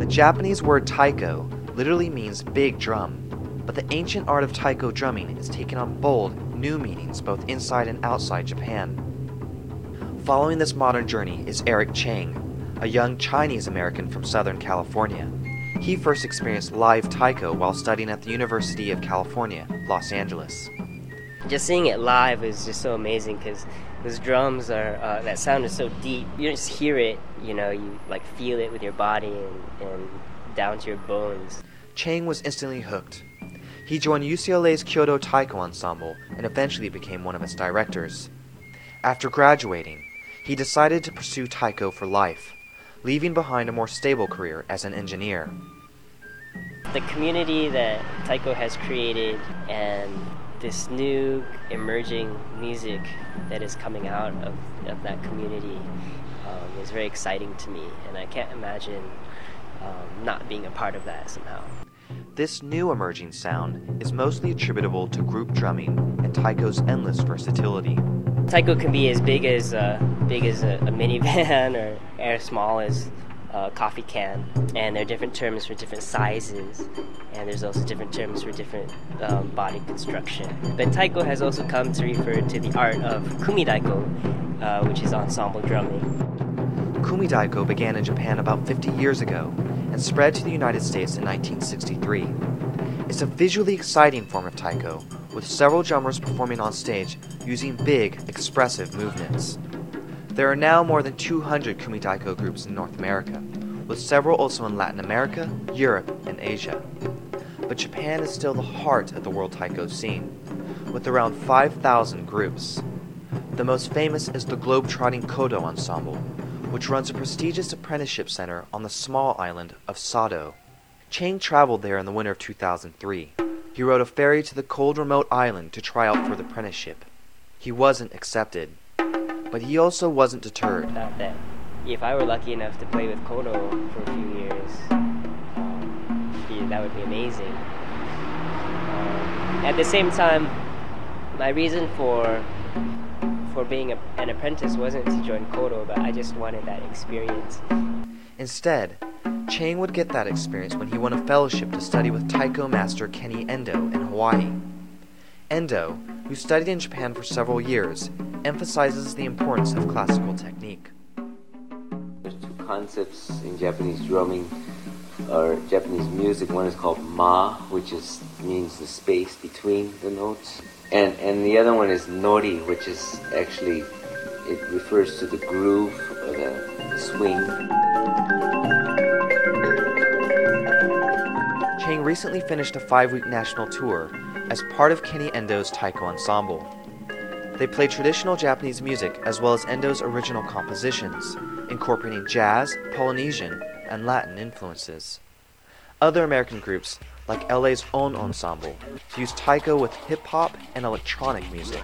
The Japanese word taiko literally means big drum, but the ancient art of taiko drumming is taking on bold, new meanings both inside and outside Japan. Following this modern journey is Eric Chang, a young Chinese American from Southern California. He first experienced live taiko while studying at the University of California, Los Angeles. Just seeing it live is just so amazing because those drums are, that sound is so deep. You don't just hear it, you like feel it with your body and down to your bones. Chang was instantly hooked. He joined UCLA's Kyoto Taiko Ensemble and eventually became one of its directors. After graduating, he decided to pursue taiko for life, leaving behind a more stable career as an engineer. The community that taiko has created and this new emerging music that is coming out of that community is very exciting to me, and I can't imagine not being a part of that somehow. This new emerging sound is mostly attributable to group drumming and taiko's endless versatility. Taiko can be as big as a minivan or as small as a coffee can, and there are different terms for different sizes, and there's also different terms for different body construction. But taiko has also come to refer to the art of kumidaiko, which is ensemble drumming. Kumidaiko began in Japan about 50 years ago and spread to the United States in 1963. It's a visually exciting form of taiko, with several drummers performing on stage using big, expressive movements. There are now more than 200 kumidaiko groups in North America, with several also in Latin America, Europe, and Asia. But Japan is still the heart of the world taiko scene, with around 5,000 groups. The most famous is the globe-trotting Kodo Ensemble, which runs a prestigious apprenticeship center on the small island of Sado. Chang traveled there in the winter of 2003. He rode a ferry to the cold remote island to try out for the apprenticeship. He wasn't accepted, but he also wasn't deterred. That if I were lucky enough to play with Kodo for a few years, that would be amazing. At the same time, my reason for being an apprentice wasn't to join Kodo, but I just wanted that experience. Instead, Chang would get that experience when he won a fellowship to study with taiko master Kenny Endo in Hawaii. Endo, who studied in Japan for several years, emphasizes the importance of classical technique. There's two concepts in Japanese drumming or Japanese music. One is called ma, which means the space between the notes. And the other one is nori, which is actually, it refers to the groove or the swing. Chang recently finished a 5-week national tour as part of Kenny Endo's taiko ensemble. They played traditional Japanese music as well as Endo's original compositions, incorporating jazz, Polynesian, and Latin influences. Other American groups, like LA's own ensemble, use taiko with hip-hop and electronic music.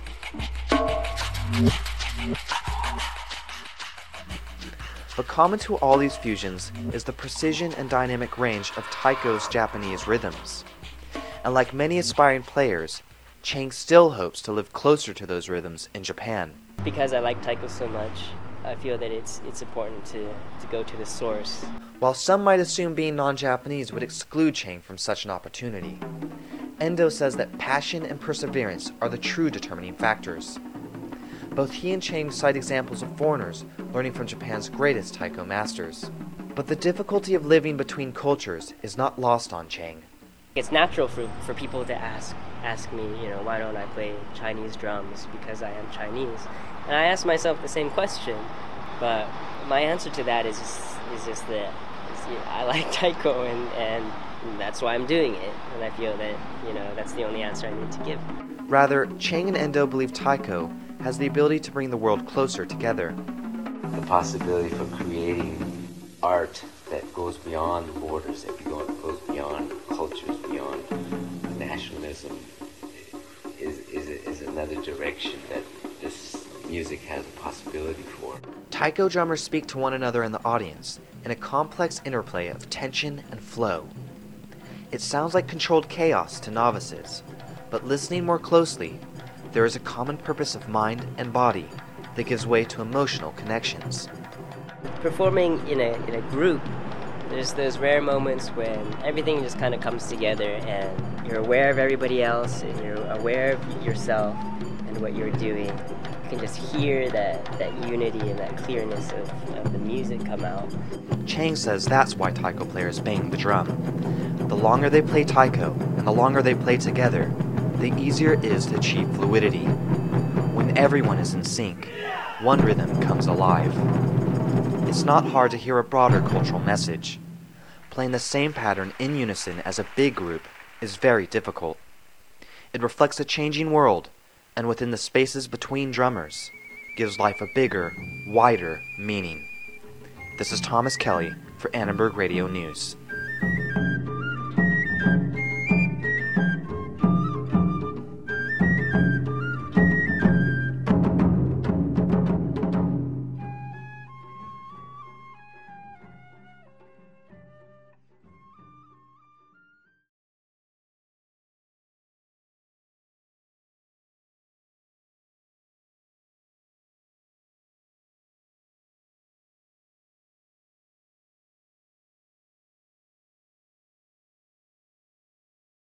But common to all these fusions is the precision and dynamic range of taiko's Japanese rhythms. And like many aspiring players, Chang still hopes to live closer to those rhythms in Japan. Because I like taiko so much, I feel that it's important to go to the source. While some might assume being non-Japanese would exclude Chang from such an opportunity, Endo says that passion and perseverance are the true determining factors. Both he and Chang cite examples of foreigners learning from Japan's greatest taiko masters. But the difficulty of living between cultures is not lost on Chang. It's natural for people to ask me, why don't I play Chinese drums because I am Chinese? And I ask myself the same question, but my answer to that is just that I like taiko and that's why I'm doing it. And I feel that, that's the only answer I need to give. Rather, Chang and Endo believe taiko has the ability to bring the world closer together. The possibility for creating art that goes beyond borders, that goes beyond cultures, beyond nationalism, is another direction that this music has a possibility for. Taiko drummers speak to one another in the audience in a complex interplay of tension and flow. It sounds like controlled chaos to novices, but listening more closely, there is a common purpose of mind and body that gives way to emotional connections. Performing in a group There's those rare moments when everything just kind of comes together and you're aware of everybody else and you're aware of yourself and what you're doing. You can just hear that unity and that clearness of the music come out. Chang says that's why taiko players bang the drum. The longer they play taiko and the longer they play together, the easier it is to achieve fluidity. When everyone is in sync, one rhythm comes alive. It's not hard to hear a broader cultural message. Playing the same pattern in unison as a big group is very difficult. It reflects a changing world, and within the spaces between drummers, gives life a bigger, wider meaning. This is Thomas Kelly for Annenberg Radio News.